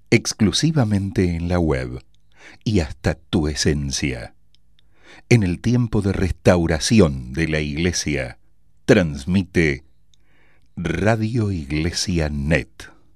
exclusivamente en la web y hasta tu esencia. En el tiempo de restauración de la Iglesia, transmite Radio Iglesia Net.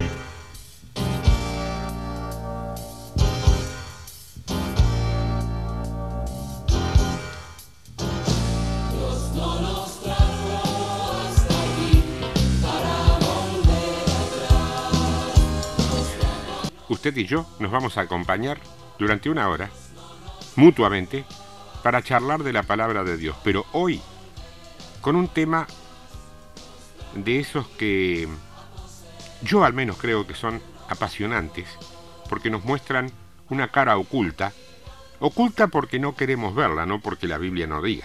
Usted y yo nos vamos a acompañar durante una hora, mutuamente, para charlar de la palabra de Dios. Pero hoy, con un tema de esos que yo al menos creo que son apasionantes, porque nos muestran una cara oculta porque no queremos verla, no porque la Biblia no diga.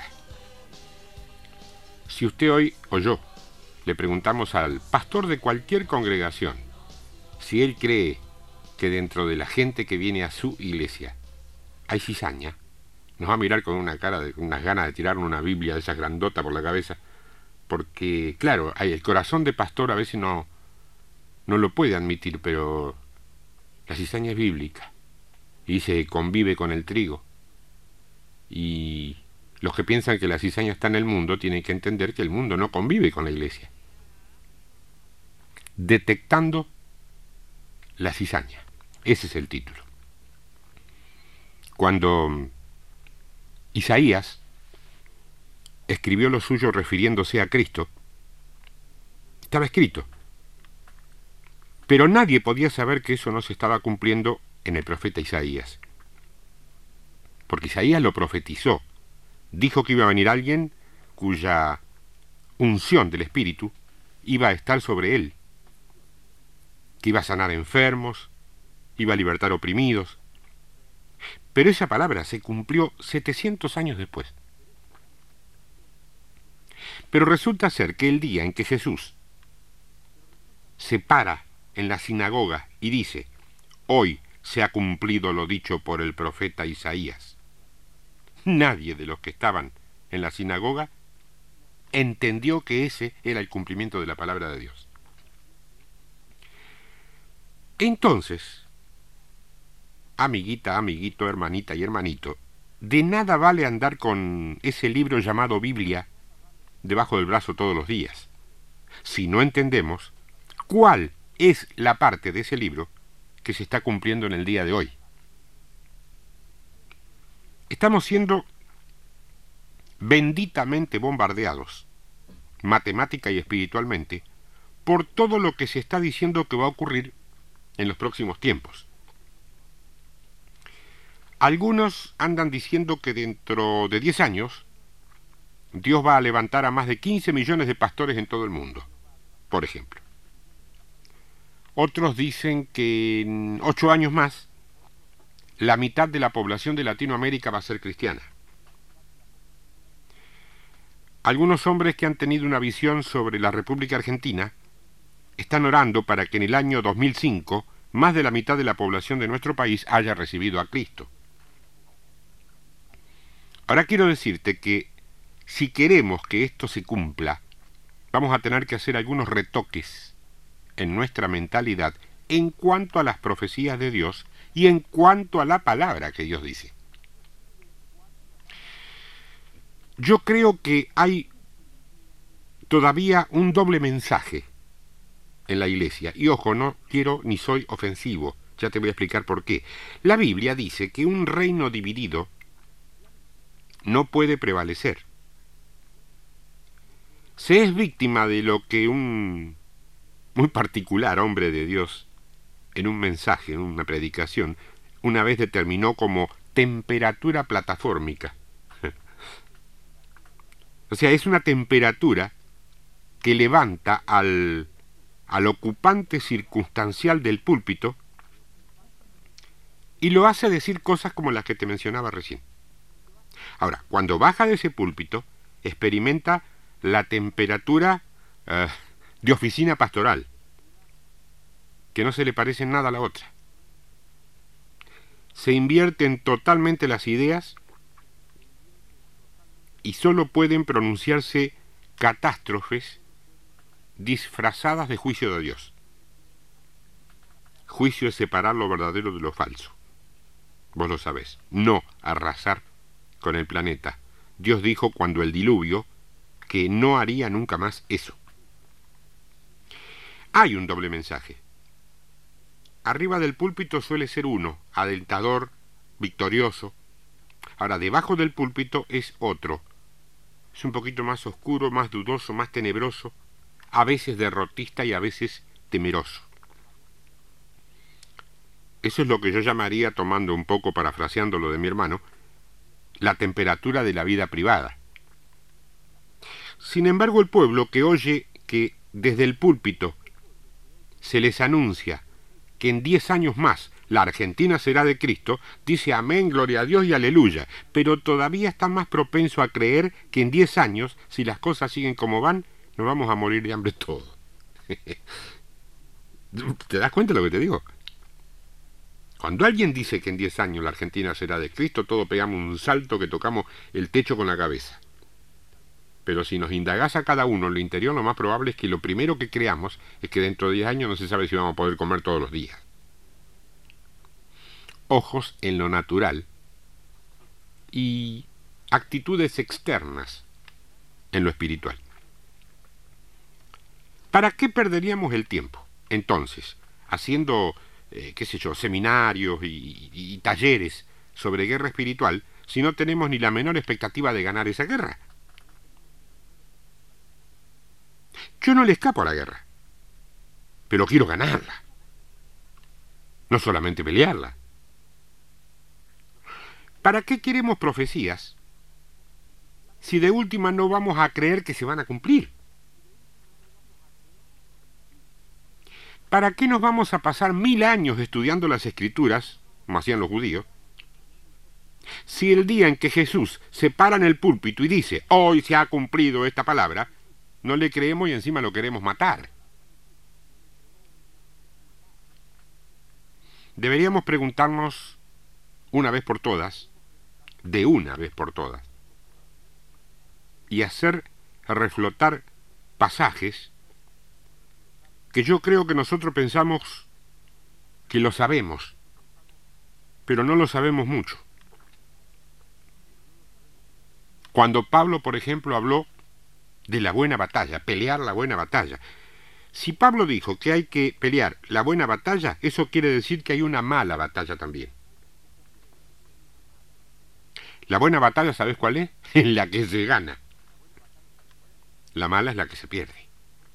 Si usted hoy o yo le preguntamos al pastor de cualquier congregación si él cree que dentro de la gente que viene a su iglesia hay cizaña, nos va a mirar con una cara de unas ganas de tirarle una Biblia de esa grandota por la cabeza, porque claro, el corazón de pastor a veces no lo puede admitir, pero la cizaña es bíblica y se convive con el trigo, y los que piensan que la cizaña está en el mundo tienen que entender que el mundo no convive con la iglesia. Detectando la cizaña, ese es el título. Cuando Isaías escribió lo suyo refiriéndose a Cristo, estaba escrito, pero nadie podía saber que eso no se estaba cumpliendo en el profeta Isaías, porque Isaías lo profetizó, dijo que iba a venir alguien cuya unción del Espíritu iba a estar sobre él, que iba a sanar enfermos, iba a libertar oprimidos. Pero esa palabra se cumplió 700 años después. Pero resulta ser que el día en que Jesús se para en la sinagoga y dice: hoy se ha cumplido lo dicho por el profeta Isaías, nadie de los que estaban en la sinagoga entendió que ese era el cumplimiento de la palabra de Dios. Entonces, amiguita, amiguito, hermanita y hermanito, de nada vale andar con ese libro llamado Biblia debajo del brazo todos los días, si no entendemos cuál es la parte de ese libro que se está cumpliendo en el día de hoy. Estamos siendo benditamente bombardeados, matemática y espiritualmente, por todo lo que se está diciendo que va a ocurrir en los próximos tiempos. Algunos andan diciendo que dentro de 10 años Dios va a levantar a más de 15 millones de pastores en todo el mundo, por ejemplo. Otros dicen que en 8 años más la mitad de la población de Latinoamérica va a ser cristiana. Algunos hombres que han tenido una visión sobre la República Argentina están orando para que en el año 2005 más de la mitad de la población de nuestro país haya recibido a Cristo. Ahora quiero decirte que si queremos que esto se cumpla, vamos a tener que hacer algunos retoques en nuestra mentalidad en cuanto a las profecías de Dios y en cuanto a la palabra que Dios dice. Yo creo que hay todavía un doble mensaje en la iglesia. Y ojo, no quiero ni soy ofensivo, ya te voy a explicar por qué. La Biblia dice que un reino dividido no puede prevalecer. Se es víctima de lo que un muy particular hombre de Dios, en un mensaje, en una predicación, una vez determinó como temperatura platafórmica. O sea, es una temperatura que levanta al ocupante circunstancial del púlpito y lo hace decir cosas como las que te mencionaba recién. Ahora, cuando baja de ese púlpito, experimenta la temperatura de oficina pastoral, que no se le parece en nada a la otra. Se invierten totalmente las ideas y solo pueden pronunciarse catástrofes disfrazadas de juicio de Dios. juicio es separar lo verdadero de lo falso. Vos lo sabés. No arrasar con el planeta. Dios dijo cuando el diluvio que no haría nunca más eso. Hay un doble mensaje. Arriba del púlpito suele ser uno, alentador, victorioso. Ahora, debajo del púlpito es otro. Es un poquito más oscuro, más dudoso, más tenebroso, a veces derrotista y a veces temeroso. Eso es lo que yo llamaría, tomando un poco, parafraseando lo de mi hermano, la temperatura de la vida privada. Sin embargo, el pueblo que oye que desde el púlpito se les anuncia que en 10 años más la Argentina será de Cristo, dice amén, gloria a Dios y aleluya, pero todavía está más propenso a creer que en 10 años, si las cosas siguen como van, nos vamos a morir de hambre todos. ¿Te das cuenta de lo que te digo? Cuando alguien dice que en 10 años la Argentina será de Cristo, todos pegamos un salto que tocamos el techo con la cabeza. Pero si nos indagás a cada uno en lo interior, lo más probable es que lo primero que creamos es que dentro de 10 años no se sabe si vamos a poder comer todos los días. Ojos en lo natural y actitudes externas en lo espiritual. ¿Para qué perderíamos el tiempo, entonces, haciendo, seminarios y talleres sobre guerra espiritual si no tenemos ni la menor expectativa de ganar esa guerra? Yo no le escapo a la guerra, pero quiero ganarla, no solamente pelearla. ¿Para qué queremos profecías si de última no vamos a creer que se van a cumplir? ¿Para qué nos vamos a pasar 1000 años estudiando las Escrituras, como hacían los judíos, si el día en que Jesús se para en el púlpito y dice, hoy se ha cumplido esta palabra, no le creemos y encima lo queremos matar? Deberíamos preguntarnos una vez por todas, de una vez por todas, y hacer reflotar pasajes que yo creo que nosotros pensamos que lo sabemos, pero no lo sabemos mucho. Cuando Pablo, por ejemplo, habló de la buena batalla, pelear la buena batalla. Si Pablo dijo que hay que pelear la buena batalla, eso quiere decir que hay una mala batalla también. La buena batalla, ¿sabes cuál es? Es la que se gana. La mala es la que se pierde.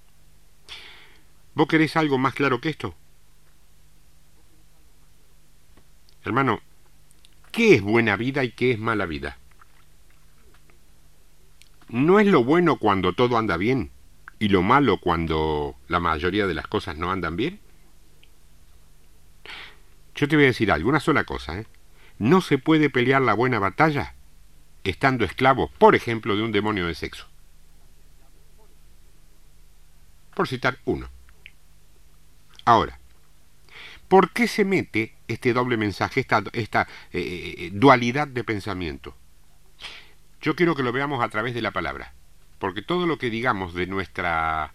¿Vos querés algo más claro que esto? Hermano, ¿qué es buena vida y qué es mala vida? ¿No es lo bueno cuando todo anda bien y lo malo cuando la mayoría de las cosas no andan bien? Yo te voy a decir algo, una sola cosa, ¿eh? No se puede pelear la buena batalla estando esclavo, por ejemplo, de un demonio de sexo. Por citar uno. Ahora, ¿por qué se mete este doble mensaje, esta dualidad de pensamiento? Yo quiero que lo veamos a través de la palabra, porque todo lo que digamos de nuestra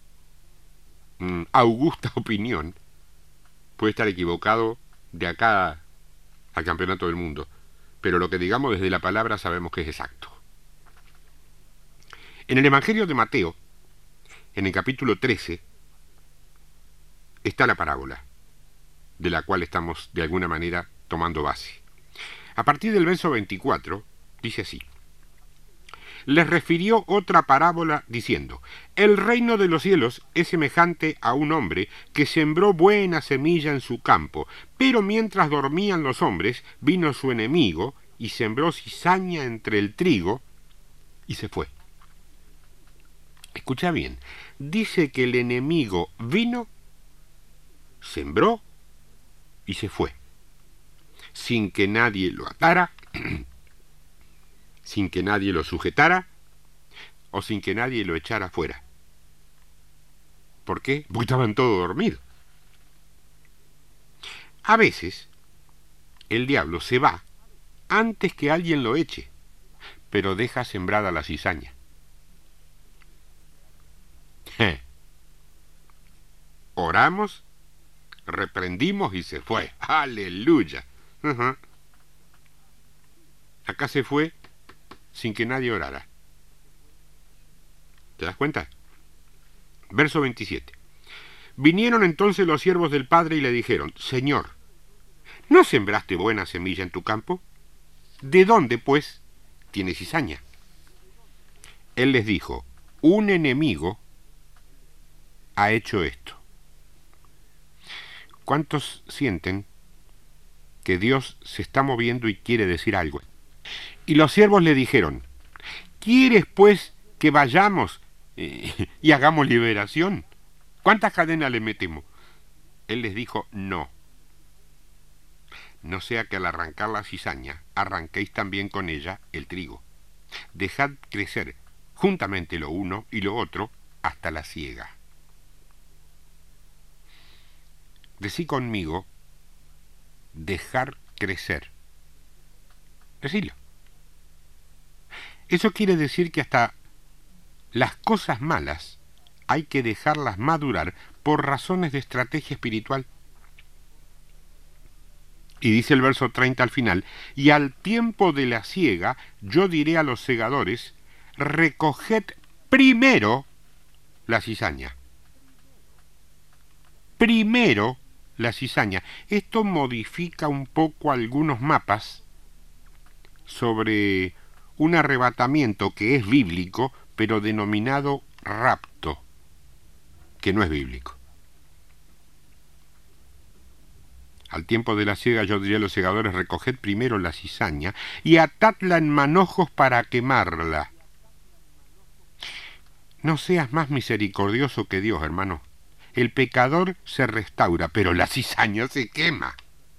augusta opinión puede estar equivocado de acá al campeonato del mundo, pero lo que digamos desde la palabra sabemos que es exacto. En el Evangelio de Mateo, en el capítulo 13, está la parábola, de la cual estamos de alguna manera tomando base. A partir del verso 24, dice así: les refirió otra parábola diciendo, el reino de los cielos es semejante a un hombre que sembró buena semilla en su campo, pero mientras dormían los hombres, vino su enemigo y sembró cizaña entre el trigo y se fue. Escucha bien, dice que el enemigo vino, sembró y se fue, sin que nadie lo atara, sin que nadie lo sujetara o sin que nadie lo echara fuera. ¿Por qué? Porque estaban todos dormidos. A veces el diablo se va antes que alguien lo eche, pero deja sembrada la cizaña. Oramos, reprendimos y se fue. ¡Aleluya! Acá se fue sin que nadie orara. ¿Te das cuenta? Verso 27. Vinieron entonces los siervos del padre y le dijeron: Señor, ¿no sembraste buena semilla en tu campo? ¿De dónde, pues, tienes cizaña? Él les dijo: un enemigo ha hecho esto. ¿Cuántos sienten que Dios se está moviendo y quiere decir algo? Y los siervos le dijeron: ¿quieres, pues, que vayamos y hagamos liberación? ¿Cuántas cadenas le metemos? Él les dijo: no. No sea que al arrancar la cizaña, arranquéis también con ella el trigo. Dejad crecer juntamente lo uno y lo otro hasta la siega. Decí conmigo: dejar crecer. Decilo. Eso quiere decir que hasta las cosas malas hay que dejarlas madurar por razones de estrategia espiritual. Y dice el verso 30 al final: y al tiempo de la siega yo diré a los segadores: recoged primero la cizaña. Primero la cizaña. Esto modifica un poco algunos mapas sobre un arrebatamiento que es bíblico, pero denominado rapto, que no es bíblico. Al tiempo de la siega yo diré a los segadores: recoged primero la cizaña y atadla en manojos para quemarla. No seas más misericordioso que Dios, hermano. El pecador se restaura, pero la cizaña se quema.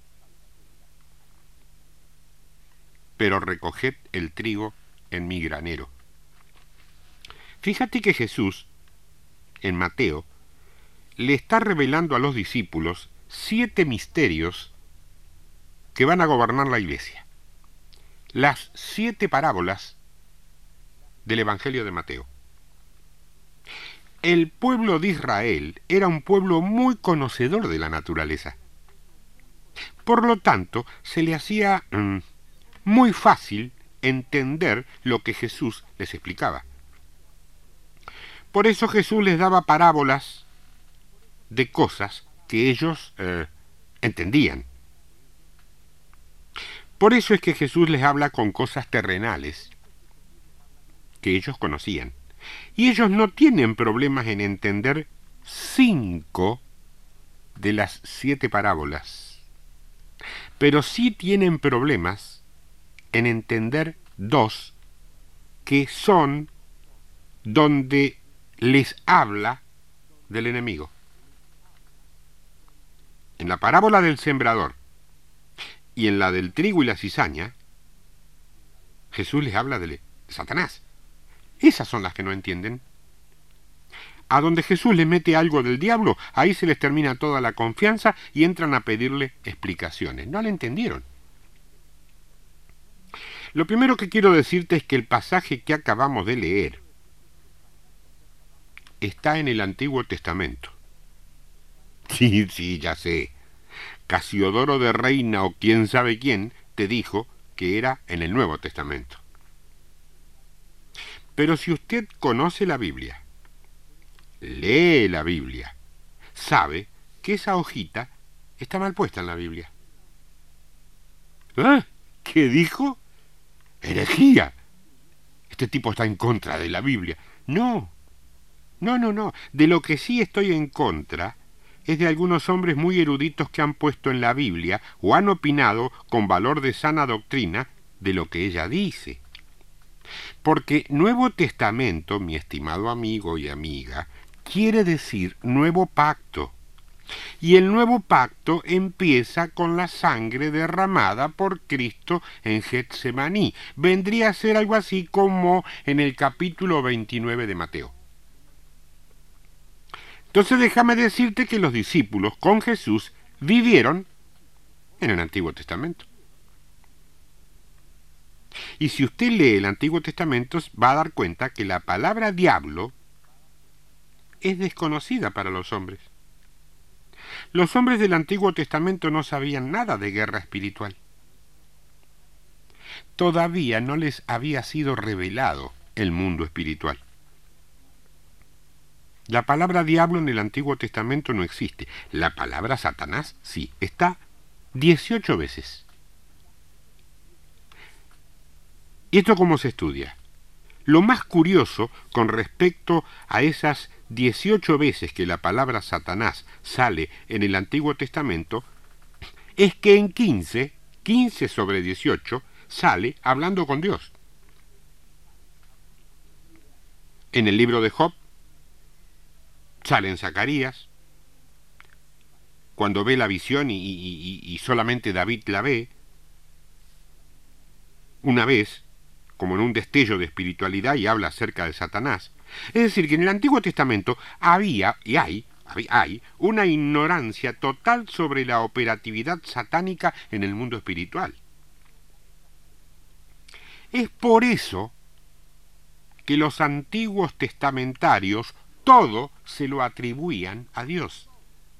Pero recoged el trigo en mi granero. Fíjate que Jesús, en Mateo, le está revelando a los discípulos 7 misterios que van a gobernar la iglesia. Las 7 parábolas del Evangelio de Mateo. El pueblo de Israel era un pueblo muy conocedor de la naturaleza. Por lo tanto, se le hacía muy fácil entender lo que Jesús les explicaba. Por eso Jesús les daba parábolas de cosas que ellos entendían. Por eso es que Jesús les habla con cosas terrenales que ellos conocían. Y ellos no tienen problemas en entender 5 de las 7 parábolas. Pero sí tienen problemas en entender 2 que son donde les habla del enemigo. En la parábola del sembrador y en la del trigo y la cizaña, Jesús les habla de Satanás. Esas son las que no entienden. A donde Jesús les mete algo del diablo, ahí se les termina toda la confianza y entran a pedirle explicaciones. No le entendieron. Lo primero que quiero decirte es que el pasaje que acabamos de leer está en el Antiguo Testamento. Sí, ya sé. Casiodoro de Reina o quién sabe quién te dijo que era en el Nuevo Testamento. Pero si usted conoce la Biblia, lee la Biblia, sabe que esa hojita está mal puesta en la Biblia. ¿Ah? ¿Qué dijo? ¡Herejía! Este tipo está en contra de la Biblia. No. De lo que sí estoy en contra es de algunos hombres muy eruditos que han puesto en la Biblia o han opinado con valor de sana doctrina de lo que ella dice. Porque Nuevo Testamento, mi estimado amigo y amiga, quiere decir nuevo pacto. Y el nuevo pacto empieza con la sangre derramada por Cristo en Getsemaní. Vendría a ser algo así como en el capítulo 29 de Mateo. Entonces déjame decirte que los discípulos con Jesús vivieron en el Antiguo Testamento. Y si usted lee el Antiguo Testamento, va a dar cuenta que la palabra diablo es desconocida para los hombres. Los hombres del Antiguo Testamento no sabían nada de guerra espiritual. Todavía no les había sido revelado el mundo espiritual. La palabra diablo en el Antiguo Testamento no existe. La palabra Satanás sí, está 18 veces. ¿Y esto cómo se estudia? Lo más curioso con respecto a esas 18 veces que la palabra Satanás sale en el Antiguo Testamento es que en 15 sobre 18, sale hablando con Dios. En el libro de Job sale en Zacarías, cuando ve la visión y solamente David la ve, una vez, como en un destello de espiritualidad, y habla acerca de Satanás. Es decir, que en el Antiguo Testamento había y hay una ignorancia total sobre la operatividad satánica en el mundo espiritual. Es por eso que los antiguos testamentarios todo se lo atribuían a Dios.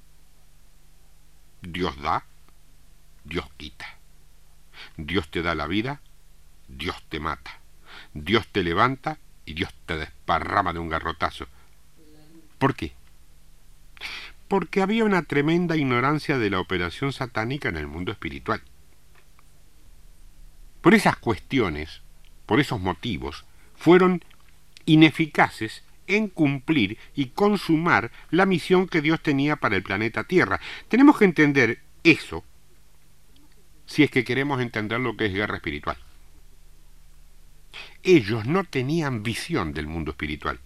Dios da, Dios quita. Dios te da la vida, Dios te mata. Dios te levanta y Dios te desparrama de un garrotazo. ¿Por qué? Porque había una tremenda ignorancia de la operación satánica en el mundo espiritual. Por esas cuestiones, por esos motivos, fueron ineficaces en cumplir y consumar la misión que Dios tenía para el planeta Tierra. Tenemos que entender eso si es que queremos entender lo que es guerra espiritual. Ellos no tenían visión del mundo espiritual.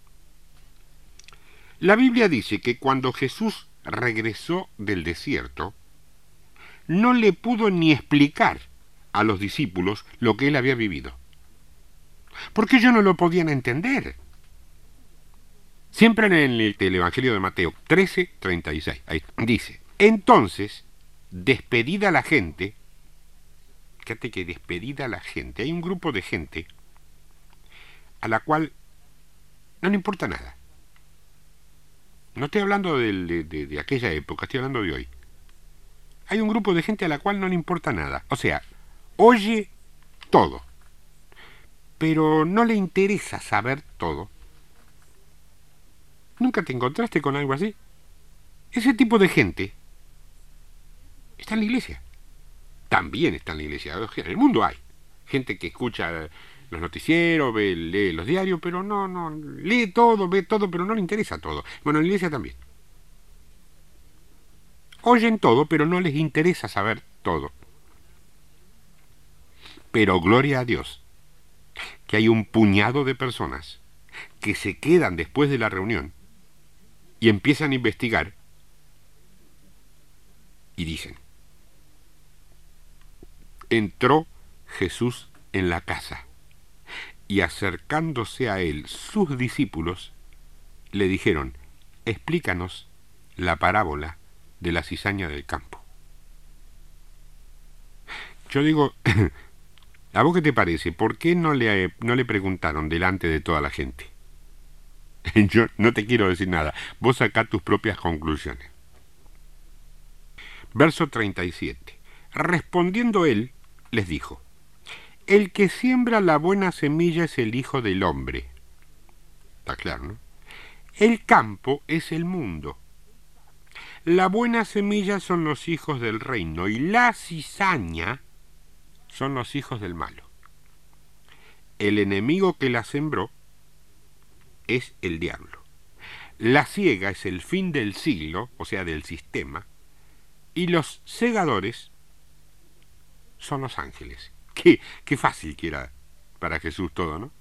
La Biblia dice que cuando Jesús regresó del desierto, no le pudo ni explicar a los discípulos lo que él había vivido, porque ellos no lo podían entender. Siempre en el Evangelio de Mateo 13:36, ahí dice: entonces, despedida la gente, fíjate que despedida la gente, hay un grupo de gente a la cual no le importa nada. No estoy hablando de aquella época, estoy hablando de hoy. Hay un grupo de gente a la cual no le importa nada. O sea, oye todo, pero no le interesa saber todo. ¿Nunca te encontraste con algo así? Ese tipo de gente está en la iglesia. También está en la iglesia. En el mundo hay gente que escucha los noticieros, lee los diarios, pero no lee todo, ve todo, pero no le interesa todo. Bueno, en la iglesia también. Oyen todo, pero no les interesa saber todo. Pero gloria a Dios, que hay un puñado de personas que se quedan después de la reunión y empiezan a investigar y dicen: entró Jesús en la casa, y acercándose a él sus discípulos le dijeron: explícanos la parábola de la cizaña del campo. Yo digo, ¿a vos qué te parece? ¿Por qué no le preguntaron delante de toda la gente? Yo no te quiero decir nada, vos sacá tus propias conclusiones. Verso 37. Respondiendo él, les dijo: el que siembra la buena semilla es el Hijo del Hombre. Está claro, ¿no? El campo es el mundo. La buena semilla son los hijos del reino y la cizaña son los hijos del malo. El enemigo que la sembró es el diablo. La siega es el fin del siglo, o sea, del sistema, y los segadores son los ángeles. Qué fácil que era para Jesús todo, ¿no?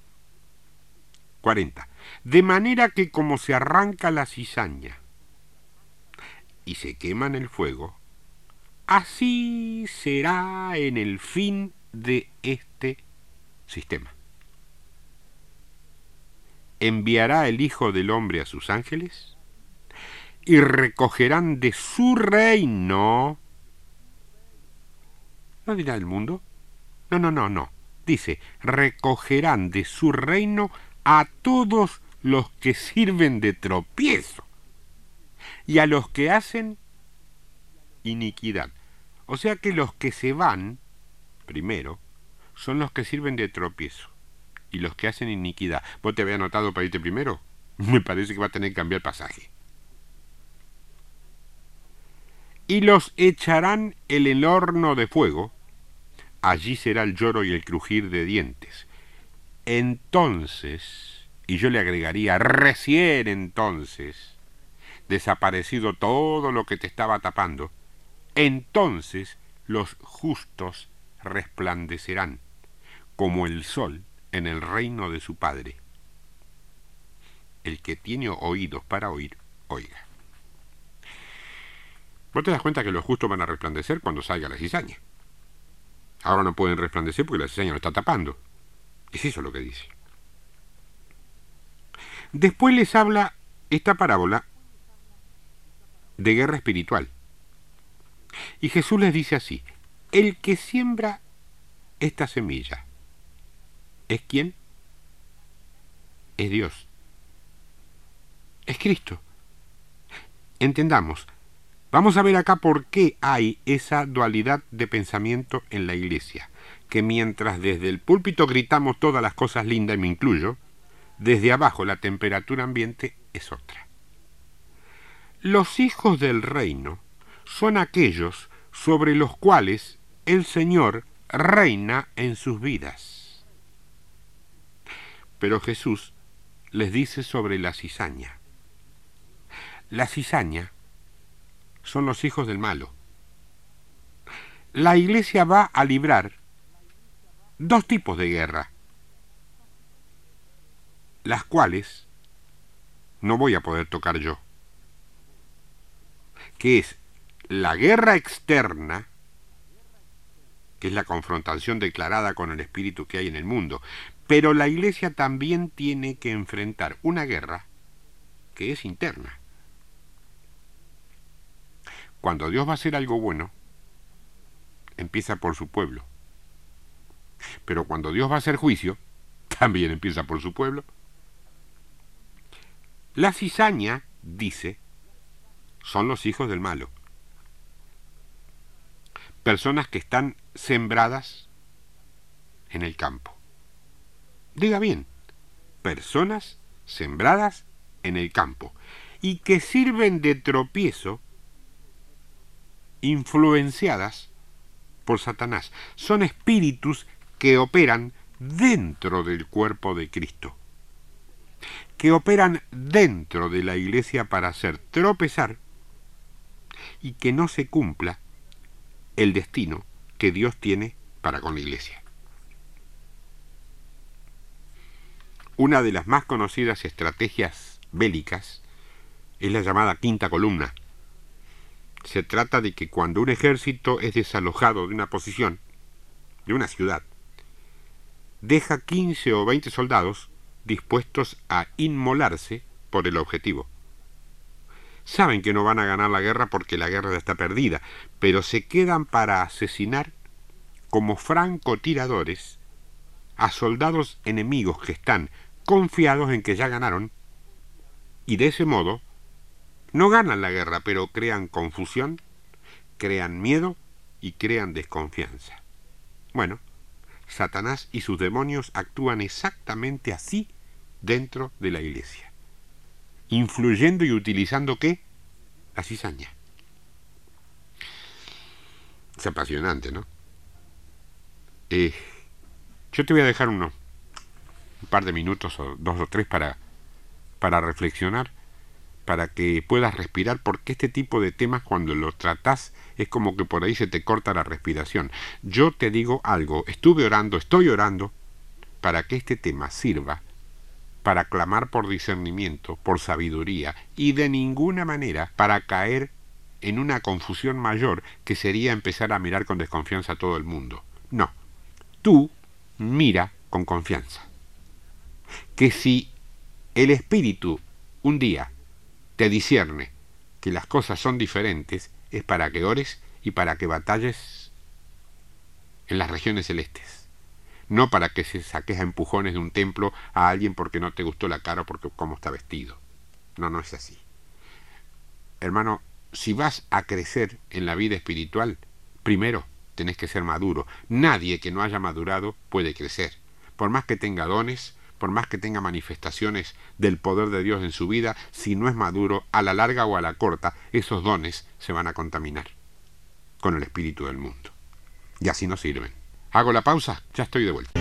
40. De manera que como se arranca la cizaña y se quema en el fuego, así será en el fin de este sistema. Enviará el Hijo del Hombre a sus ángeles y recogerán de su reino. ¿No dirá el mundo? No. Dice, recogerán de su reino a todos los que sirven de tropiezo y a los que hacen iniquidad. O sea que los que se van, primero, son los que sirven de tropiezo, y los que hacen iniquidad. ¿Vos te habías anotado para irte primero? Me parece que va a tener que cambiar pasaje. Y los echarán en el horno de fuego, allí será el lloro y el crujir de dientes. Entonces, y yo le agregaría, recién entonces, desaparecido todo lo que te estaba tapando, entonces los justos resplandecerán, como el sol en el reino de su Padre. El que tiene oídos para oír, oiga. Vos te das cuenta que los justos van a resplandecer cuando salga la cizaña. Ahora no pueden resplandecer porque la cizaña lo está tapando. Es eso lo que dice. Después les habla esta parábola de guerra espiritual. Y Jesús les dice así: el que siembra esta semilla, ¿es quién? Es Dios. Es Cristo. Entendamos. Vamos a ver acá por qué hay esa dualidad de pensamiento en la iglesia. Que mientras desde el púlpito gritamos todas las cosas lindas, y me incluyo, desde abajo la temperatura ambiente es otra. Los hijos del reino son aquellos sobre los cuales el Señor reina en sus vidas. Pero Jesús les dice sobre la cizaña. La cizaña son los hijos del malo. La iglesia va a librar dos tipos de guerra, las cuales no voy a poder tocar yo, que es la guerra externa, que es la confrontación declarada con el espíritu que hay en el mundo, pero la iglesia también tiene que enfrentar una guerra que es interna. Cuando Dios va a hacer algo bueno, empieza por su pueblo. Pero cuando Dios va a hacer juicio, también empieza por su pueblo. La cizaña, dice, son los hijos del malo. Personas que están sembradas en el campo. Diga bien, personas sembradas en el campo y que sirven de tropiezo, influenciadas por Satanás. Son espíritus que operan dentro del cuerpo de Cristo, que operan dentro de la iglesia para hacer tropezar y que no se cumpla el destino que Dios tiene para con la iglesia. Una de las más conocidas estrategias bélicas es la llamada quinta columna. Se trata de que cuando un ejército es desalojado de una posición, de una ciudad, deja 15 o 20 soldados dispuestos a inmolarse por el objetivo. Saben que no van a ganar la guerra porque la guerra ya está perdida, pero se quedan para asesinar como francotiradores a soldados enemigos que están confiados en que ya ganaron, y de ese modo no ganan la guerra, pero crean confusión, crean miedo y crean desconfianza. Bueno, Satanás y sus demonios actúan exactamente así dentro de la iglesia, influyendo y utilizando ¿qué? La cizaña. Es apasionante, ¿no? Yo te voy a dejar un par de minutos o 2 o 3 para reflexionar, para que puedas respirar, porque este tipo de temas cuando los tratás es como que por ahí se te corta la respiración. Yo te digo algo, estoy orando para que este tema sirva para clamar por discernimiento, por sabiduría, y de ninguna manera para caer en una confusión mayor que sería empezar a mirar con desconfianza a todo el mundo. No, tú mira con confianza. Que si el Espíritu un día te discierne que las cosas son diferentes, es para que ores y para que batalles en las regiones celestes. No para que se saques a empujones de un templo a alguien porque no te gustó la cara o porque cómo está vestido. No, no es así. Hermano, si vas a crecer en la vida espiritual, primero tenés que ser maduro. Nadie que no haya madurado puede crecer. Por más que tenga dones, por más que tenga manifestaciones del poder de Dios en su vida, si no es maduro, a la larga o a la corta, esos dones se van a contaminar con el espíritu del mundo. Y así no sirven. Hago la pausa, ya estoy de vuelta.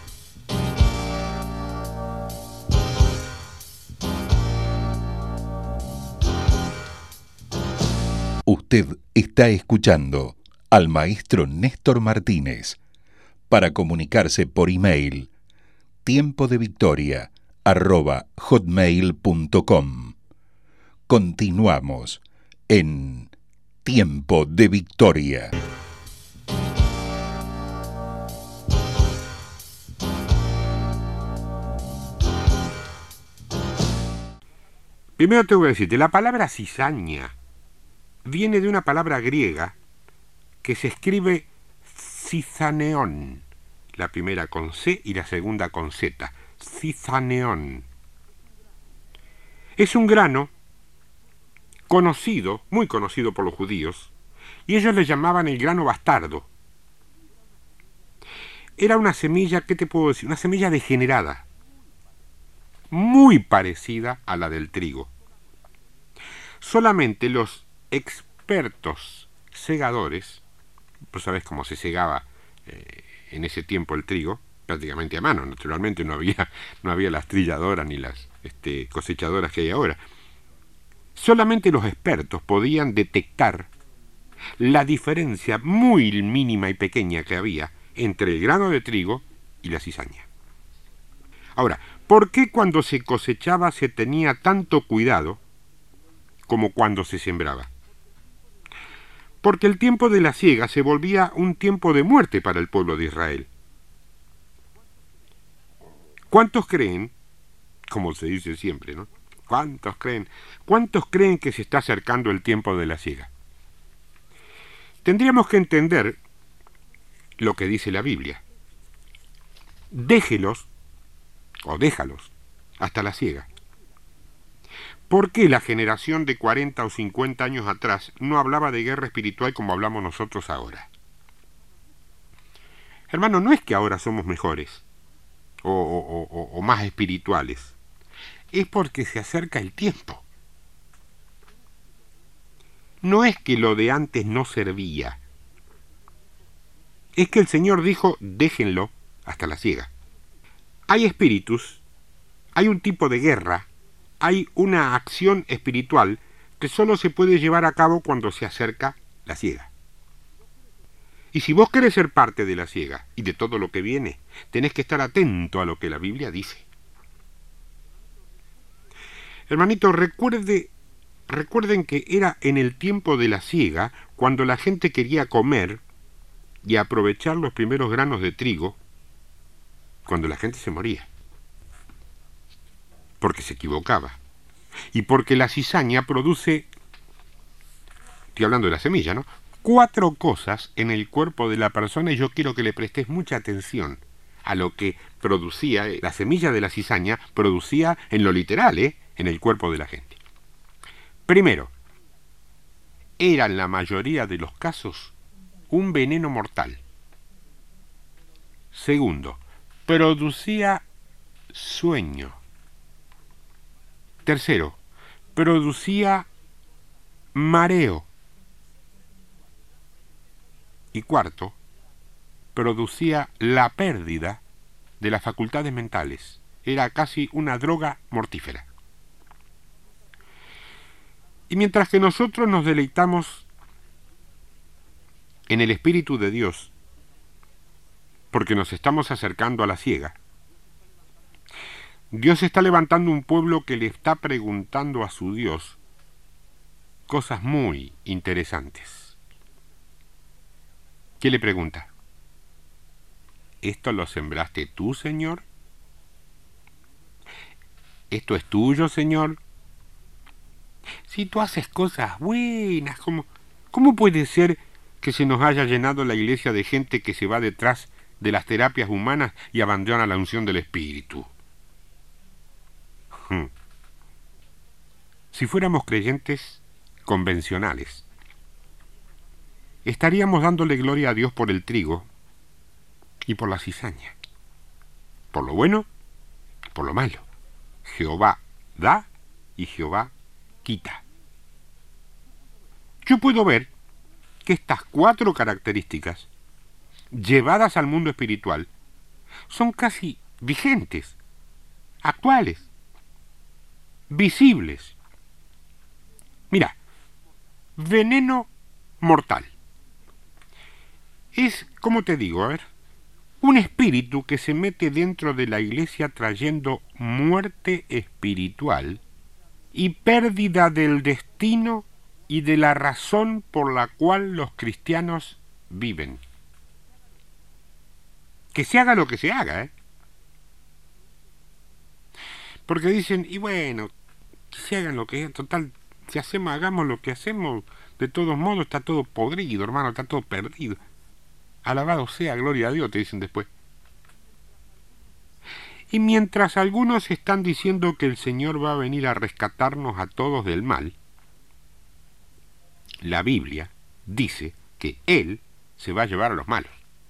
Usted está escuchando al maestro Néstor Martínez. Para comunicarse por email, tiempodevictoria@hotmail.com. Continuamos en Tiempo de Victoria. Primero te voy a decirte, la palabra cizaña viene de una palabra griega que se escribe cizaneón, la primera con C y la segunda con Z, cizaneón. Es un grano conocido, muy conocido por los judíos, y ellos le llamaban el grano bastardo. Era una semilla, ¿qué te puedo decir? Una semilla degenerada, muy parecida a la del trigo. Solamente los expertos segadores, pues sabés cómo se segaba en ese tiempo el trigo, prácticamente a mano, naturalmente no había las trilladoras ni las cosechadoras que hay ahora. Solamente los expertos podían detectar la diferencia muy mínima y pequeña que había entre el grano de trigo y la cizaña. Ahora, ¿por qué cuando se cosechaba se tenía tanto cuidado como cuando se sembraba? Porque el tiempo de la siega se volvía un tiempo de muerte para el pueblo de Israel. ¿Cuántos creen, como se dice siempre, ¿no? ¿Cuántos creen que se está acercando el tiempo de la siega? Tendríamos que entender lo que dice la Biblia. Déjelos, o déjalos, hasta la siega. ¿Por qué la generación de 40 o 50 años atrás no hablaba de guerra espiritual como hablamos nosotros ahora? Hermano, no es que ahora somos mejores o más espirituales. Es porque se acerca el tiempo. No es que lo de antes no servía. Es que el Señor dijo, déjenlo hasta la siega. Hay espíritus, hay un tipo de guerra, hay una acción espiritual que solo se puede llevar a cabo cuando se acerca la siega. Y si vos querés ser parte de la siega y de todo lo que viene, tenés que estar atento a lo que la Biblia dice. Hermanito, recuerden que era en el tiempo de la siega cuando la gente quería comer y aprovechar los primeros granos de trigo cuando la gente se moría. Porque se equivocaba. Y porque la cizaña produce, estoy hablando de la semilla, ¿no? 4 cosas en el cuerpo de la persona, y yo quiero que le prestes mucha atención a lo que producía, la semilla de la cizaña producía en lo literal, en el cuerpo de la gente. Primero, era en la mayoría de los casos un veneno mortal. Segundo, producía sueño. Tercero, producía mareo. Y cuarto, producía la pérdida de las facultades mentales. Era casi una droga mortífera. Y mientras que nosotros nos deleitamos en el Espíritu de Dios, porque nos estamos acercando a la siega, Dios está levantando un pueblo que le está preguntando a su Dios cosas muy interesantes. ¿Qué le pregunta? ¿Esto lo sembraste tú, Señor? ¿Esto es tuyo, Señor? Si tú haces cosas buenas, ¿cómo puede ser que se nos haya llenado la iglesia de gente que se va detrás de las terapias humanas y abandona la unción del Espíritu? Si fuéramos creyentes, convencionales, estaríamos dándole gloria a Dios por el trigo y por la cizaña, por lo bueno y por lo malo. Jehová da y Jehová quita. Yo puedo ver que estas 4 características, llevadas al mundo espiritual, son casi vigentes, actuales, visibles. Mira, veneno mortal. Es, como te digo, a ver, un espíritu que se mete dentro de la iglesia trayendo muerte espiritual y pérdida del destino y de la razón por la cual los cristianos viven. Que se haga lo que se haga, ¿eh? Porque dicen, y bueno, que se hagan lo que es, total, si hagamos lo que hacemos, de todos modos está todo podrido, hermano, está todo perdido. Alabado sea, gloria a Dios, te dicen después. Y mientras algunos están diciendo que el Señor va a venir a rescatarnos a todos del mal, la Biblia dice que Él se va a llevar a los malos.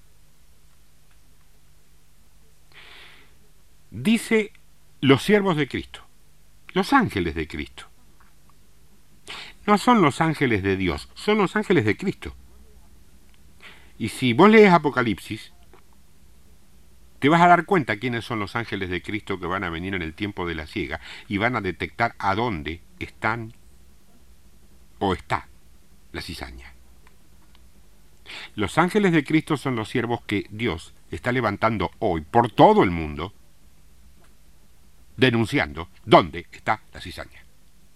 Dice los siervos de Cristo, los ángeles de Cristo. No son los ángeles de Dios, son los ángeles de Cristo. Y si vos lees Apocalipsis, te vas a dar cuenta quiénes son los ángeles de Cristo que van a venir en el tiempo de la siega y van a detectar a dónde están o está la cizaña. Los ángeles de Cristo son los siervos que Dios está levantando hoy por todo el mundo, denunciando dónde está la cizaña.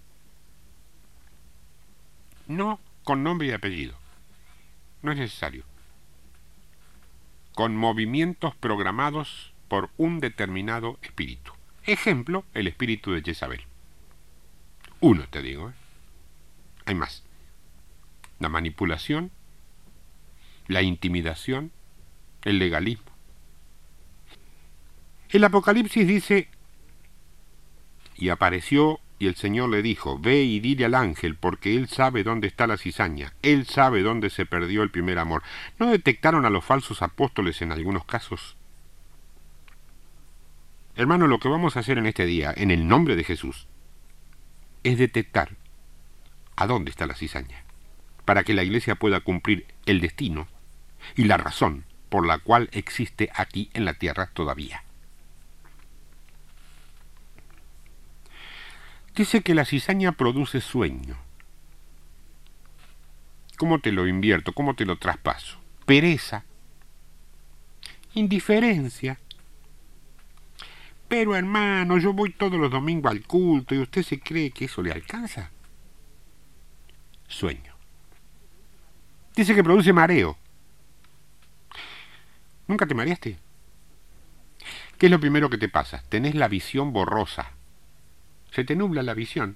No con nombre y apellido, no es necesario. Con movimientos programados por un determinado espíritu. Ejemplo, el espíritu de Jezabel. Uno, te digo, ¿eh? Hay más. La manipulación, la intimidación, el legalismo. El Apocalipsis dice, y apareció y el Señor le dijo, ve y dile al ángel, porque él sabe dónde está la cizaña, él sabe dónde se perdió el primer amor. ¿No detectaron a los falsos apóstoles en algunos casos? Hermano, lo que vamos a hacer en este día, en el nombre de Jesús, es detectar a dónde está la cizaña, para que la iglesia pueda cumplir el destino y la razón por la cual existe aquí en la tierra todavía. Dice que la cizaña produce sueño. ¿Cómo te lo invierto? ¿Cómo te lo traspaso? Pereza, indiferencia. Pero hermano, yo voy todos los domingos al culto y usted se cree que eso le alcanza. Sueño. Dice que produce mareo. ¿Nunca te mareaste? ¿Qué es lo primero que te pasa? Tenés la visión borrosa. Se te nubla la visión.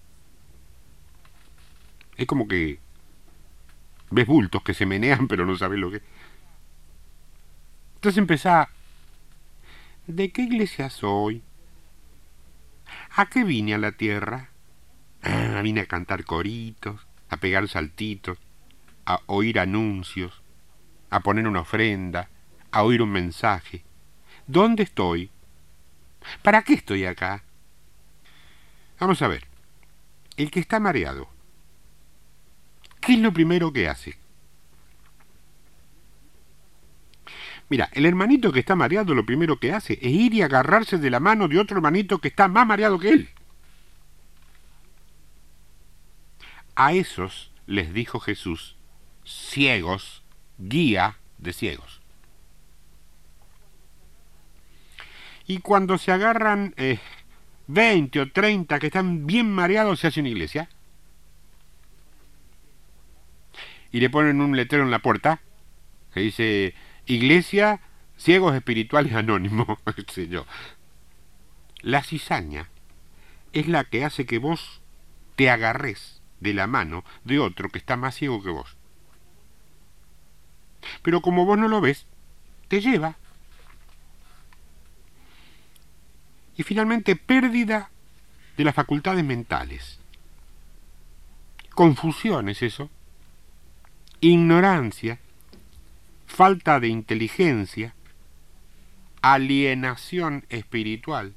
Es como que ves bultos que se menean, pero no sabes lo que es. Entonces empezás, ¿de qué iglesia soy? ¿A qué vine a la tierra? Ah, vine a cantar coritos, a pegar saltitos, a oír anuncios, a poner una ofrenda, a oír un mensaje. ¿Dónde estoy? ¿Para qué estoy acá? Vamos a ver, el que está mareado, ¿qué es lo primero que hace? Mira, el hermanito que está mareado lo primero que hace es ir y agarrarse de la mano de otro hermanito que está más mareado que él. A esos les dijo Jesús, ciegos, guía de ciegos. Y cuando se agarran 20 o 30 que están bien mareados, se hace una iglesia. Y le ponen un letrero en la puerta que dice, Iglesia Ciegos Espirituales Anónimos. qué sé yo. La cizaña es la que hace que vos te agarres de la mano de otro que está más ciego que vos. Pero como vos no lo ves, te lleva. Y finalmente, pérdida de las facultades mentales. Confusión es eso. Ignorancia, falta de inteligencia, alienación espiritual,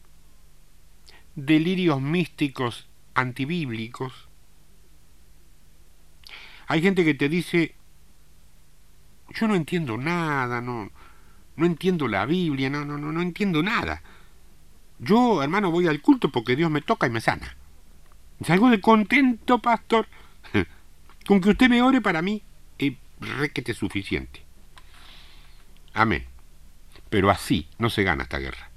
delirios místicos antibíblicos. Hay gente que te dice, yo no entiendo nada, no entiendo la Biblia, no entiendo nada. Yo, hermano, voy al culto porque Dios me toca y me sana. Salgo de contento, pastor, con que usted me ore para mí, es requete suficiente. Amén. Pero así no se gana esta guerra.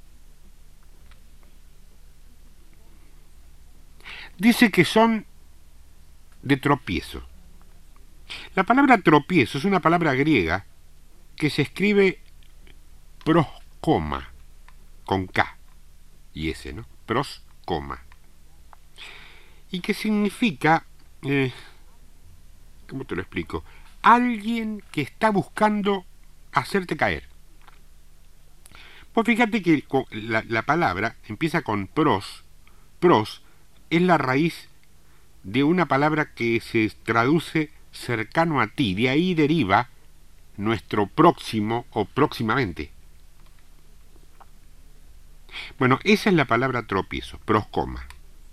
Dice que son de tropiezo. La palabra tropiezo es una palabra griega que se escribe proskoma, con K y S, ¿no? Proskoma. Y que significa, ¿cómo te lo explico? Alguien que está buscando hacerte caer. Pues fíjate que la palabra empieza con pros. Pros es la raíz de una palabra que se traduce cercano a ti. De ahí deriva nuestro próximo o próximamente. Bueno, esa es la palabra tropiezo, proskoma.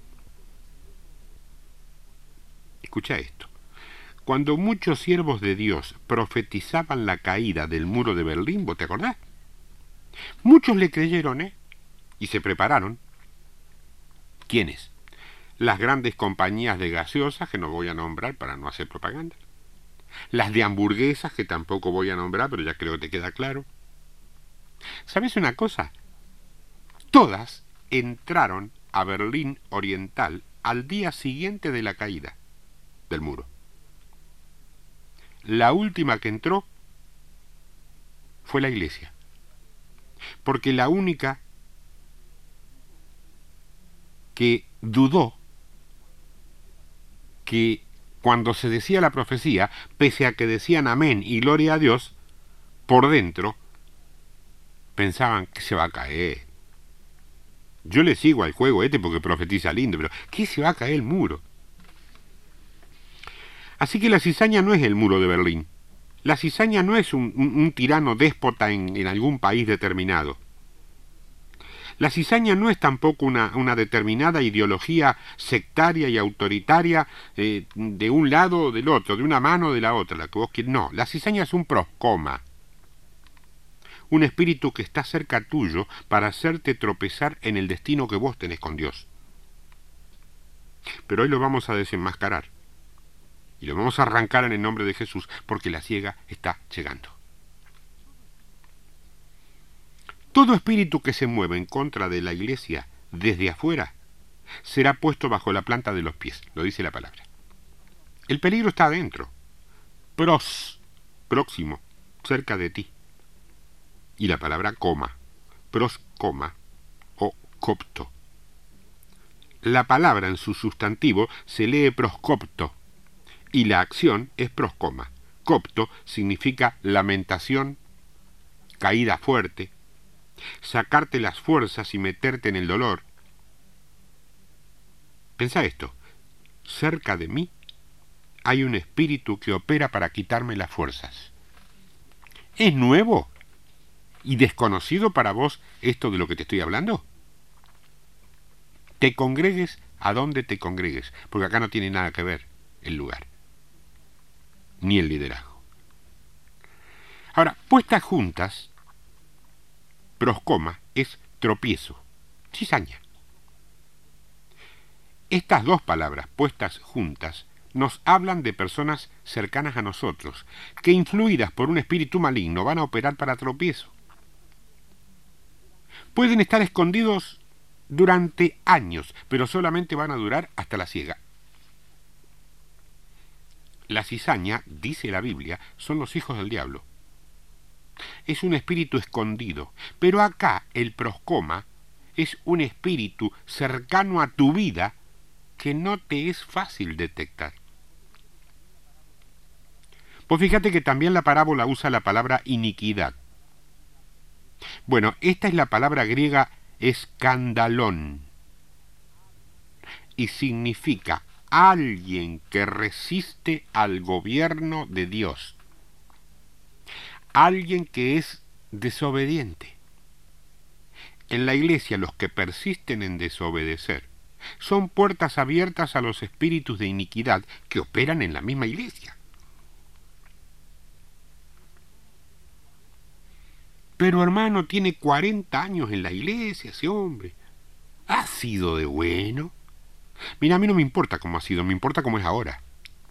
Escucha esto. Cuando muchos siervos de Dios profetizaban la caída del muro de Berlín, ¿vos te acordás? Muchos le creyeron, y se prepararon. ¿Quiénes? Las grandes compañías de gaseosas, que no voy a nombrar para no hacer propaganda. Las de hamburguesas, que tampoco voy a nombrar, pero ya creo que te queda claro. ¿Sabes una cosa? Todas entraron a Berlín Oriental al día siguiente de la caída del muro. La última que entró fue la iglesia, porque la única que dudó que cuando se decía la profecía, pese a que decían amén y gloria a Dios, por dentro pensaban que se va a caer. Yo le sigo al juego porque profetiza lindo, pero ¿qué se va a caer el muro? Así que la cizaña no es el muro de Berlín. La cizaña no es un tirano déspota en algún país determinado. La cizaña no es tampoco una determinada ideología sectaria y autoritaria de un lado o del otro, de una mano o de la otra, la que vos quieres. No, la cizaña es un proskoma. Un espíritu que está cerca tuyo para hacerte tropezar en el destino que vos tenés con Dios. Pero hoy lo vamos a desenmascarar. Y lo vamos a arrancar en el nombre de Jesús, porque la ciega está llegando. Todo espíritu que se mueva en contra de la iglesia desde afuera será puesto bajo la planta de los pies, lo dice la palabra. El peligro está adentro. Próximo, cerca de ti. Y la palabra coma, proskoma o copto. La palabra en su sustantivo se lee proscopto y la acción es proskoma. Copto significa lamentación, caída fuerte, sacarte las fuerzas y meterte en el dolor. Pensá esto, cerca de mí hay un espíritu que opera para quitarme las fuerzas. ¿Es nuevo y desconocido para vos esto de lo que te estoy hablando? Te congregues a donde te congregues, porque acá no tiene nada que ver el lugar, ni el liderazgo. Ahora, puestas juntas, proskoma es tropiezo, cizaña. Estas dos palabras puestas juntas nos hablan de personas cercanas a nosotros, que influidas por un espíritu maligno van a operar para tropiezo. Pueden estar escondidos durante años, pero solamente van a durar hasta la ciega. La cizaña, dice la Biblia, son los hijos del diablo. Es un espíritu escondido, pero acá el proskoma es un espíritu cercano a tu vida que no te es fácil detectar. Pues fíjate que también la parábola usa la palabra iniquidad. Bueno, esta es la palabra griega escandalón y significa alguien que resiste al gobierno de Dios, alguien que es desobediente. En la iglesia los que persisten en desobedecer son puertas abiertas a los espíritus de iniquidad que operan en la misma iglesia. Pero hermano, tiene 40 años en la iglesia ese hombre. ¿Ha sido de bueno? Mira, a mí no me importa cómo ha sido, me importa cómo es ahora.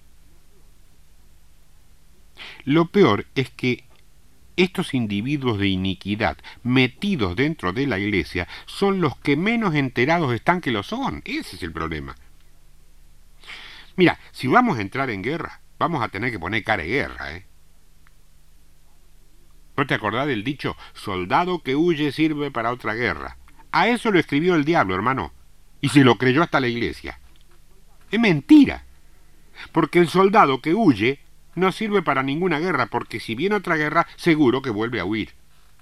Lo peor es que estos individuos de iniquidad metidos dentro de la iglesia son los que menos enterados están que lo son. Ese es el problema. Mira, si vamos a entrar en guerra, vamos a tener que poner cara de guerra, ¿eh? ¿No te acordás del dicho, soldado que huye sirve para otra guerra? A eso lo escribió el diablo, hermano, y se lo creyó hasta la iglesia. Es mentira, porque el soldado que huye no sirve para ninguna guerra, porque si viene otra guerra, seguro que vuelve a huir.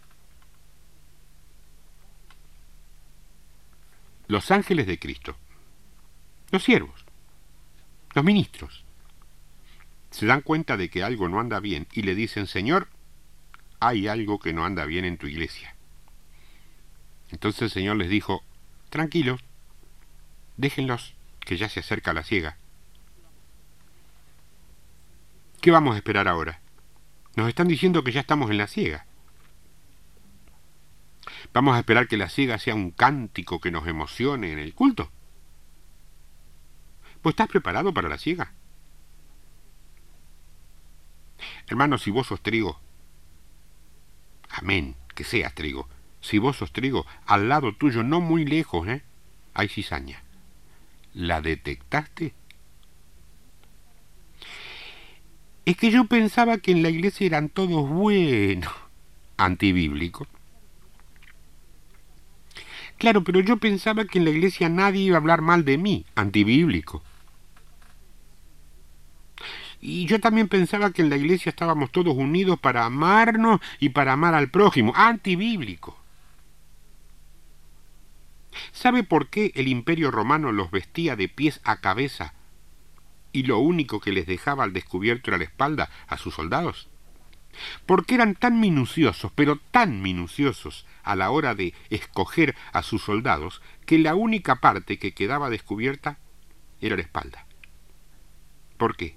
Los ángeles de Cristo, los siervos, los ministros, se dan cuenta de que algo no anda bien y le dicen, Señor, hay algo que no anda bien en tu iglesia. Entonces el Señor les dijo, tranquilos, déjenlos, que ya se acerca la siega. ¿Qué vamos a esperar ahora? Nos están diciendo que ya estamos en la siega. ¿Vamos a esperar que la siega sea un cántico que nos emocione en el culto? ¿Pues estás preparado para la siega? Hermano, si vos sos trigo, amén, que seas trigo. Si vos sos trigo, al lado tuyo, no muy lejos, hay cizaña. ¿La detectaste? Es que yo pensaba que en la iglesia eran todos buenos. Antibíblico. Claro, pero yo pensaba que en la iglesia nadie iba a hablar mal de mí. Antibíblico. Y yo también pensaba que en la iglesia estábamos todos unidos para amarnos y para amar al prójimo. Antibíblico. ¿Sabe por qué el Imperio Romano los vestía de pies a cabeza y lo único que les dejaba al descubierto era la espalda a sus soldados? Porque eran tan minuciosos, pero tan minuciosos a la hora de escoger a sus soldados, que la única parte que quedaba descubierta era la espalda. ¿Por qué?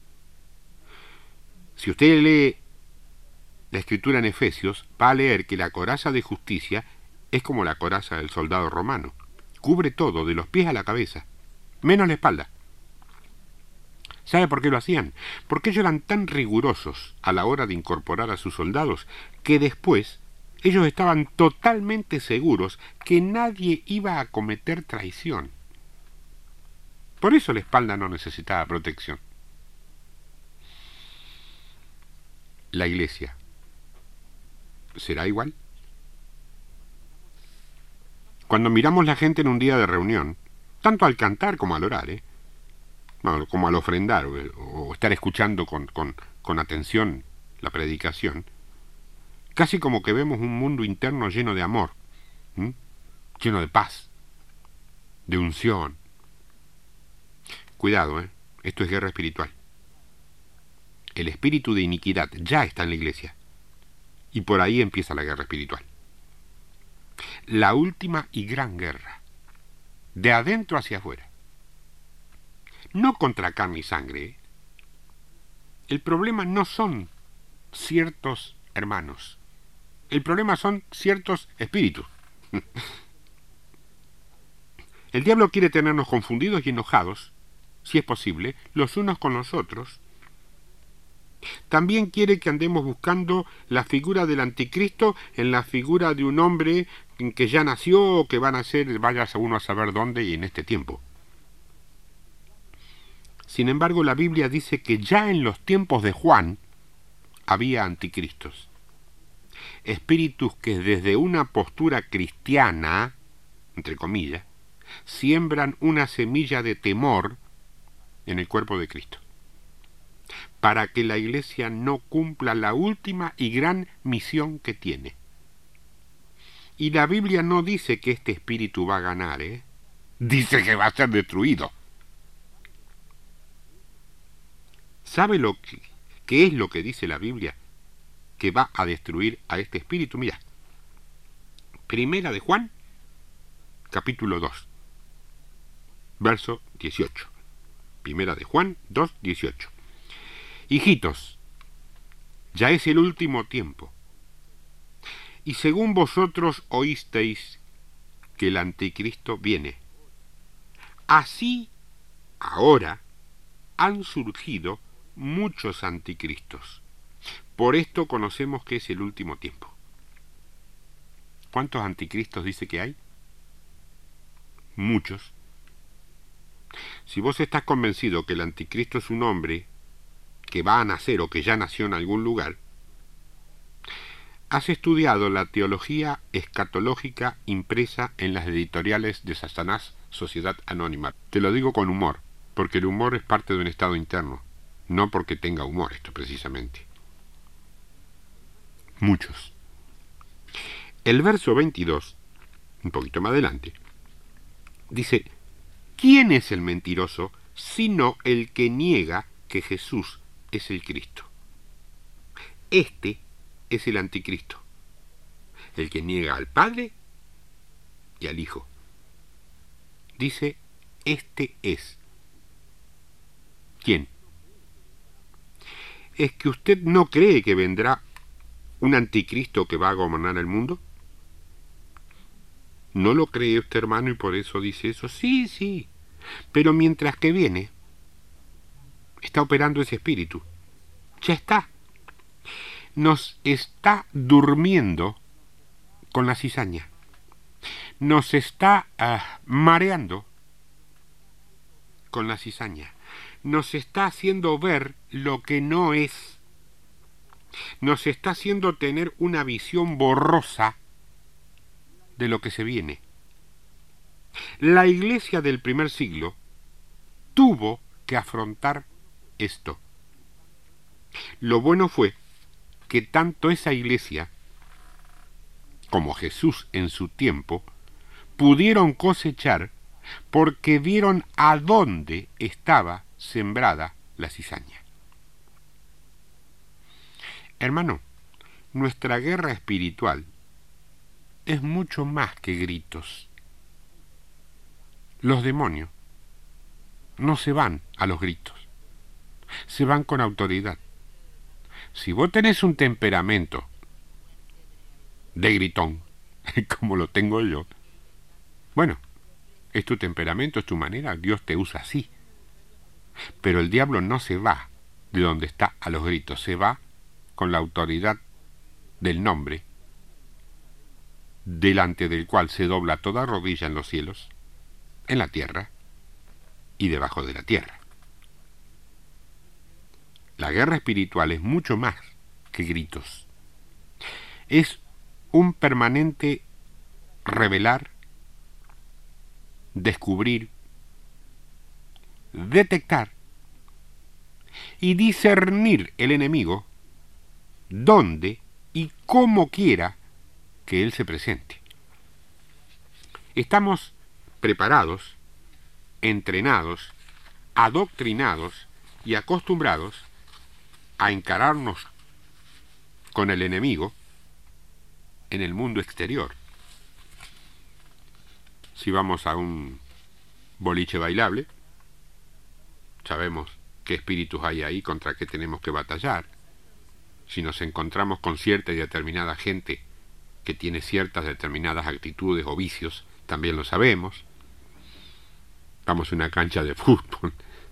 Si usted lee la escritura en Efesios, va a leer que la coraza de justicia es como la coraza del soldado romano. Cubre todo, de los pies a la cabeza, menos la espalda. ¿Sabe por qué lo hacían? Porque ellos eran tan rigurosos a la hora de incorporar a sus soldados que después ellos estaban totalmente seguros que nadie iba a cometer traición. Por eso la espalda no necesitaba protección. La iglesia, ¿será igual? Cuando miramos la gente en un día de reunión, tanto al cantar como al orar, como al ofrendar o estar escuchando con atención la predicación, casi como que vemos un mundo interno lleno de amor, lleno de paz, de unción. Cuidado, esto es guerra espiritual. El espíritu de iniquidad ya está en la iglesia y por ahí empieza la guerra espiritual. La última y gran guerra, de adentro hacia afuera. No contra carne y sangre. El problema no son ciertos hermanos. El problema son ciertos espíritus. El diablo quiere tenernos confundidos y enojados, si es posible, los unos con los otros. También quiere que andemos buscando la figura del anticristo en la figura de un hombre que ya nació o que van a nacer, vaya uno a saber dónde y en este tiempo. Sin embargo, la Biblia dice que ya en los tiempos de Juan había anticristos. Espíritus que desde una postura cristiana, entre comillas, siembran una semilla de temor en el cuerpo de Cristo, para que la iglesia no cumpla la última y gran misión que tiene. Y la Biblia no dice que este espíritu va a ganar, dice que va a ser destruido. ¿Sabe qué es lo que dice la Biblia que va a destruir a este espíritu? Mira, Primera de Juan, capítulo 2, verso 18. Primera de Juan 2, 18. Hijitos, ya es el último tiempo. Y según vosotros oísteis que el anticristo viene, así ahora han surgido muchos anticristos. Por esto conocemos que es el último tiempo. ¿Cuántos anticristos dice que hay? Muchos. Si vos estás convencido que el anticristo es un hombre que va a nacer o que ya nació en algún lugar, has estudiado la teología escatológica impresa en las editoriales de Satanás Sociedad Anónima. Te lo digo con humor, porque el humor es parte de un estado interno, no porque tenga humor esto precisamente. Muchos. El verso 22, un poquito más adelante, dice: ¿quién es el mentiroso sino el que niega que Jesús es el Cristo? Este es el anticristo, el que niega al Padre y al Hijo. Dice, este es. ¿Quién? ¿Es que usted no cree que vendrá un anticristo que va a gobernar el mundo? ¿No lo cree usted, hermano, y por eso dice eso? Sí, sí. Pero mientras que viene, está operando ese espíritu. Ya está. Nos está durmiendo con la cizaña. Nos está mareando con la cizaña. Nos está haciendo ver lo que no es. Nos está haciendo tener una visión borrosa de lo que se viene. La iglesia del primer siglo tuvo que afrontar esto. Lo bueno fue que tanto esa iglesia como Jesús en su tiempo pudieron cosechar porque vieron a dónde estaba sembrada la cizaña. Hermano, nuestra guerra espiritual es mucho más que gritos. Los demonios no se van a los gritos, se van con autoridad. Si vos tenés un temperamento de gritón, como lo tengo yo, bueno, es tu temperamento, es tu manera, Dios te usa así. Pero el diablo no se va de donde está a los gritos, se va con la autoridad del nombre, delante del cual se dobla toda rodilla en los cielos, en la tierra y debajo de la tierra. La guerra espiritual es mucho más que gritos. Es un permanente revelar, descubrir, detectar y discernir el enemigo donde y cómo quiera que él se presente. Estamos preparados, entrenados, adoctrinados y acostumbrados a encararnos con el enemigo en el mundo exterior. Si vamos a un boliche bailable, sabemos qué espíritus hay ahí, contra qué tenemos que batallar. Si nos encontramos con cierta y determinada gente que tiene ciertas determinadas actitudes o vicios, también lo sabemos. Vamos a una cancha de fútbol,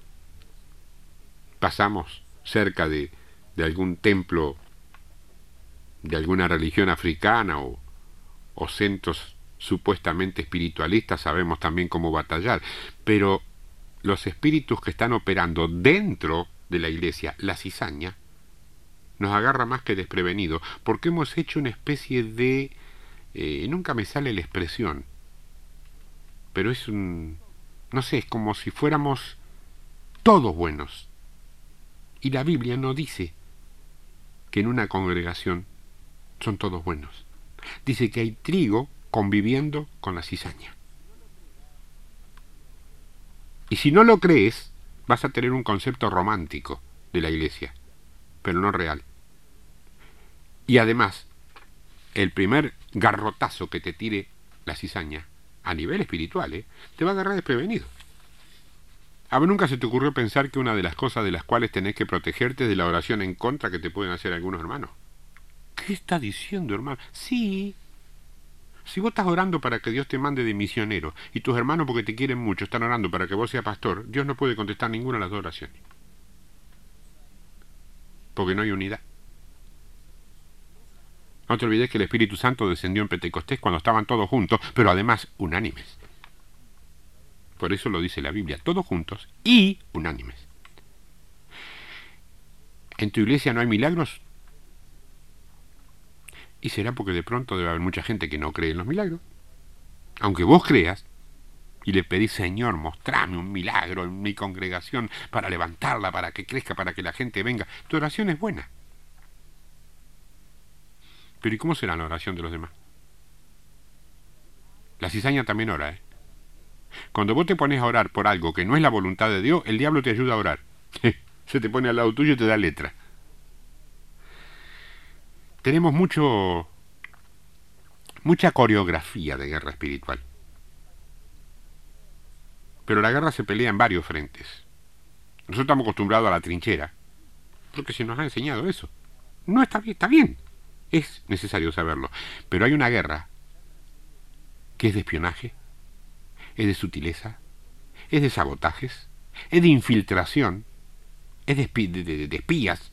pasamos cerca de algún templo de alguna religión africana o centros supuestamente espiritualistas, sabemos también cómo batallar. Pero los espíritus que están operando dentro de la iglesia, la cizaña, nos agarra más que desprevenido, porque hemos hecho una especie de... nunca me sale la expresión, pero es un... no sé, es como si fuéramos todos buenos. Y la Biblia no dice que en una congregación son todos buenos. Dice que hay trigo conviviendo con la cizaña. Y si no lo crees, vas a tener un concepto romántico de la iglesia, pero no real. Y además, el primer garrotazo que te tire la cizaña, a nivel espiritual, te va a agarrar desprevenido. A vos nunca se te ocurrió pensar que una de las cosas de las cuales tenés que protegerte es de la oración en contra que te pueden hacer algunos hermanos. ¿Qué está diciendo, hermano? Sí. Si vos estás orando para que Dios te mande de misionero y tus hermanos, porque te quieren mucho, están orando para que vos seas pastor, Dios no puede contestar ninguna de las dos oraciones. Porque no hay unidad. No te olvides que el Espíritu Santo descendió en Pentecostés cuando estaban todos juntos, pero además unánimes. Por eso lo dice la Biblia, todos juntos y unánimes. ¿En tu iglesia no hay milagros? Y será porque de pronto debe haber mucha gente que no cree en los milagros. Aunque vos creas y le pedís, Señor, mostrame un milagro en mi congregación para levantarla, para que crezca, para que la gente venga. Tu oración es buena. Pero ¿y cómo será la oración de los demás? La cizaña también ora, Cuando vos te pones a orar por algo que no es la voluntad de Dios, el diablo te ayuda a orar. Se te pone al lado tuyo y te da letra. Tenemos mucha coreografía de guerra espiritual. Pero la guerra se pelea en varios frentes. Nosotros estamos acostumbrados a la trinchera, porque se nos ha enseñado eso. No está bien, está bien. Es necesario saberlo. Pero hay una guerra que es de espionaje, es de sutileza, es de sabotajes, es de infiltración, es de espías.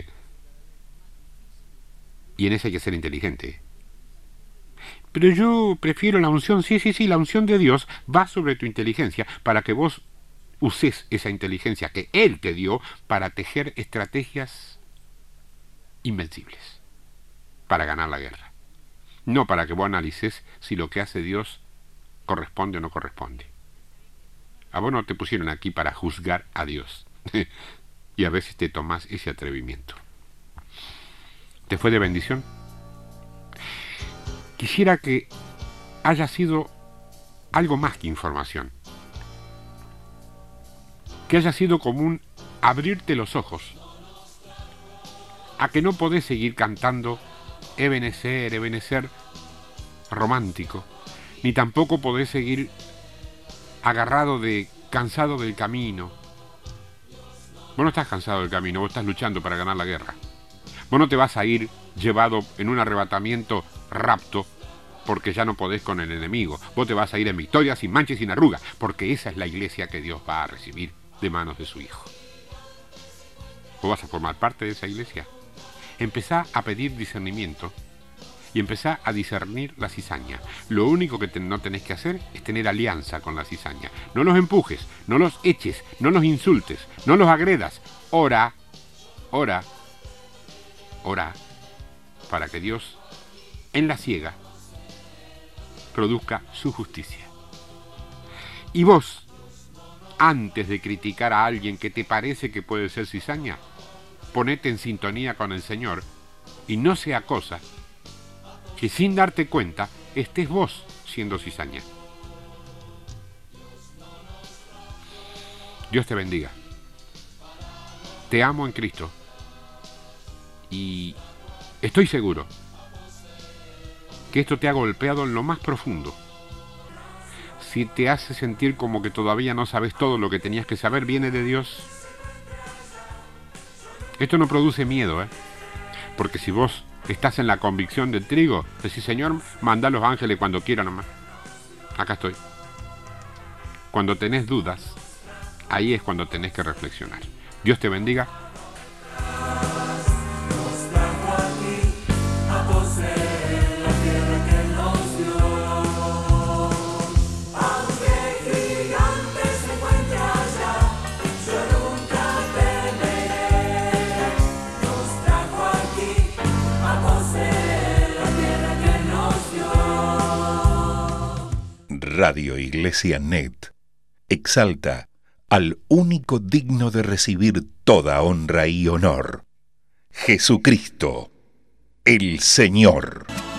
Y en esa hay que ser inteligente. Pero yo prefiero la unción, sí, la unción de Dios va sobre tu inteligencia para que vos uses esa inteligencia que Él te dio para tejer estrategias invencibles, para ganar la guerra. No para que vos analices si lo que hace Dios corresponde o no corresponde. A vos no te pusieron aquí para juzgar a Dios. Y a veces te tomás ese atrevimiento. ¿Te fue de bendición? Quisiera que haya sido algo más que información. Que haya sido como un abrirte los ojos a que no podés seguir cantando Ebenezer, Ebenezer romántico, ni tampoco podés seguir cansado del camino. Vos no estás cansado del camino, vos estás luchando para ganar la guerra. Vos no te vas a ir llevado en un arrebatamiento rapto porque ya no podés con el enemigo. Vos te vas a ir en victoria, sin mancha y sin arruga, porque esa es la iglesia que Dios va a recibir de manos de su Hijo. Vos vas a formar parte de esa iglesia. Empezá a pedir discernimiento y empezá a discernir la cizaña. Lo único que no tenés que hacer es tener alianza con la cizaña. No los empujes, no los eches, no los insultes, no los agredas. Ora para que Dios, en la ciega, produzca su justicia. Y vos, antes de criticar a alguien que te parece que puede ser cizaña, ponete en sintonía con el Señor y no sea cosa que sin darte cuenta estés vos siendo cizaña. Dios te bendiga. Te amo en Cristo y estoy seguro que esto te ha golpeado en lo más profundo. Si te hace sentir como que todavía no sabes todo lo que tenías que saber, viene de Dios. Esto no produce miedo, porque si vos estás en la convicción del trigo, decís, Señor, manda a los ángeles cuando quiera nomás. Acá estoy. Cuando tenés dudas, ahí es cuando tenés que reflexionar. Dios te bendiga. Radio Iglesia Net exalta al único digno de recibir toda honra y honor, Jesucristo, el Señor.